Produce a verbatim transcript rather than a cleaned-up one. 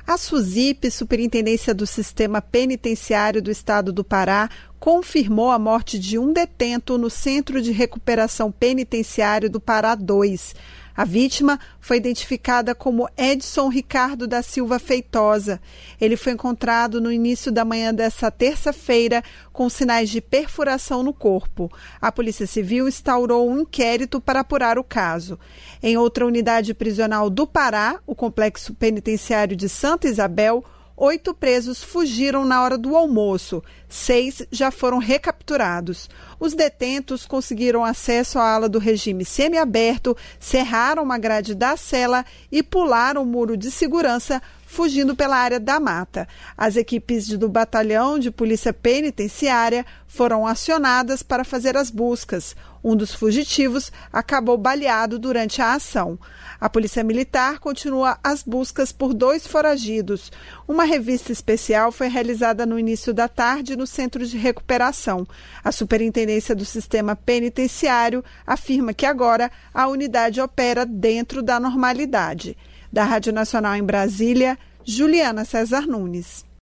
A SUSIP, Superintendência do Sistema Penitenciário do Estado do Pará, confirmou a morte de um detento no Centro de Recuperação Penitenciário do Pará dois. A vítima foi identificada como Edson Ricardo da Silva Feitosa. Ele foi encontrado no início da manhã dessa terça-feira com sinais de perfuração no corpo. A Polícia Civil instaurou um inquérito para apurar o caso. Em outra unidade prisional do Pará, o Complexo Penitenciário de Santa Isabel, oito presos fugiram na hora do almoço. Seis já foram recapturados. Os detentos conseguiram acesso à ala do regime semiaberto, serraram uma grade da cela e pularam o muro de segurança, fugindo pela área da mata. As equipes do Batalhão de Polícia Penitenciária foram acionadas para fazer as buscas. Um dos fugitivos acabou baleado durante a ação. A Polícia Militar continua as buscas por dois foragidos. Uma revista especial foi realizada no início da tarde no Centro de Recuperação. A Superintendência do Sistema Penitenciário afirma que agora a unidade opera dentro da normalidade. Da Rádio Nacional em Brasília, Juliana César Nunes.